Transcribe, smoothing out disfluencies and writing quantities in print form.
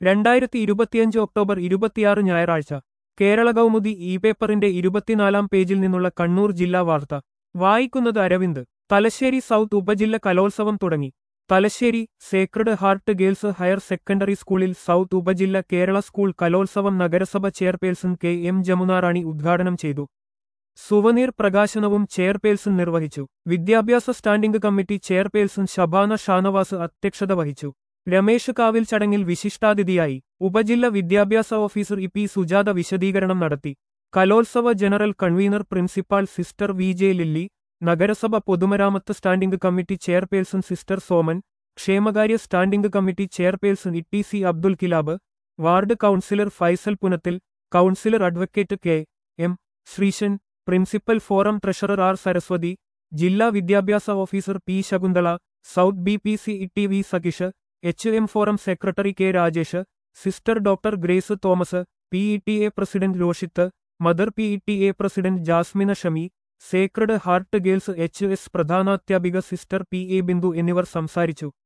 2025 October 26 ഞായറാഴ്ച കേരള കൗമുദി പേപ്പറിന്റെ 24-ാം പേജിൽ നിന്നുള്ള കണ്ണൂർ ജില്ലാ വാർത്ത വായിക്കുന്നത് അരവിന്ദ്. തലശ്ശേരി സൗത്ത് ഉപജില്ല കലോത്സവം തുടങ്ങി. Thalassery sacred heart girls higher secondary സ്കൂളിൽ സൗത്ത് ഉപജില്ല കേരള സ്കൂൾ കലോത്സവം നഗരസഭ ചെയർപേഴ്സൺ എം ജമുനാറാണി ഉദ്ഘാടനം ചെയ്തു. സുവനീർ പ്രകാശനവും ചെയർപേഴ്സൺ നിർവഹിച്ചു. വിദ്യാഭ്യാസ standing committee chairperson Shabana Shanavas അധ്യക്ഷത വഹിച്ചു. രമേശ് കാവിൽ ചടങ്ങിൽ വിശിഷ്ടാതിഥിയായി. ഉപജില്ല വിദ്യാഭ്യാസ ഓഫീസർ പി സുജാത വിശദീകരണം നടത്തി. കലോത്സവ general convener principal sister V J Lilly, നഗരസഭ പൊതുമരാമത്ത് standing committee chairperson sister Soman, ക്ഷേമകാര്യ standing committee chairperson C Abdul Kilab, ward councillor Faisal Punathil, councillor advocate M Sreesan, principal forum treasurer R Saraswathi, ജില്ലാ വിദ്യാഭ്യാസ officer P Shakunthala, south V Satheesh, M forum secretary Rajesh, sister doctor Grace Thomas, president Roshith, mother president Jasmina Shami, sacred heart girls പ്രധാനാധ്യാപിക sister Bindu എന്നിവർ സംസാരിച്ചു.